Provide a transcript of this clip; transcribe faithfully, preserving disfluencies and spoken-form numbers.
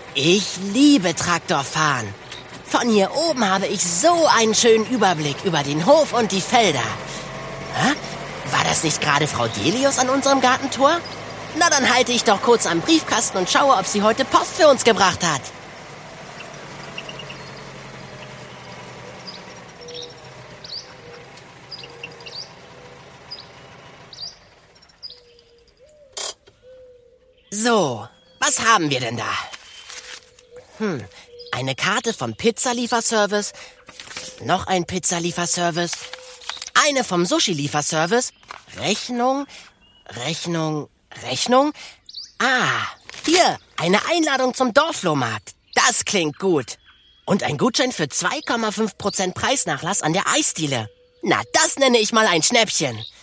Ich liebe Traktorfahren. Von hier oben habe ich so einen schönen Überblick über den Hof und die Felder. Hä? War das nicht gerade Frau Delius an unserem Gartentor? Na, dann halte ich doch kurz am Briefkasten und schaue, ob sie heute Post für uns gebracht hat. So, was haben wir denn da? Hm, eine Karte vom Pizzalieferservice, noch ein Pizzalieferservice, eine vom Sushi-Lieferservice, Rechnung, Rechnung, Rechnung. Ah, hier, eine Einladung zum Dorfflohmarkt. Das klingt gut. Und ein Gutschein für zwei Komma fünf Prozent Preisnachlass an der Eisdiele. Na, das nenne ich mal ein Schnäppchen.